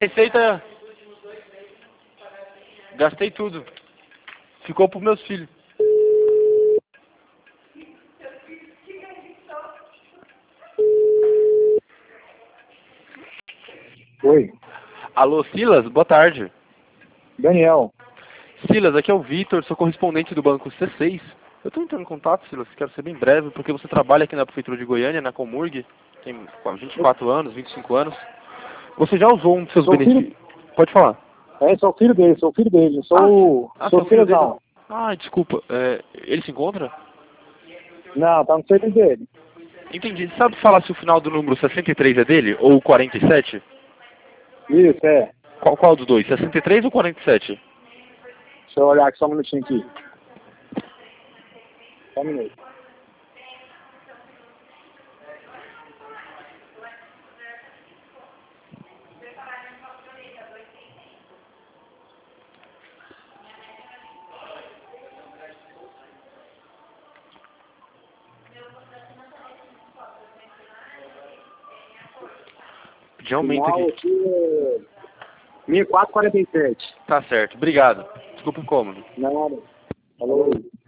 Receita, gastei tudo. Ficou pros meus filhos. Oi, Alô, Silas, boa tarde. Daniel. Silas, aqui é o Vitor, sou correspondente do banco C6. Eu estou entrando em contato, Silas, quero ser bem breve, porque você trabalha aqui na Prefeitura de Goiânia, na Comurg, tem 24 anos, 25 anos. Você já usou um dos seus Sou benefícios? Pode falar. Sou filho dele, sou Seu filho dele? filhozão. Desculpa, ele se encontra? Não, tá no serviço dele. Entendi. Sabe falar se o final do número 63 é dele, ou 47? Isso, é. Qual dos dois, 63 ou 47? Deixa eu olhar aqui só um minutinho aqui. Só um minuto. Já aumenta Final aqui. aqui é 1447. Tá certo, obrigado. Desculpa o incômodo. Nada. Falou.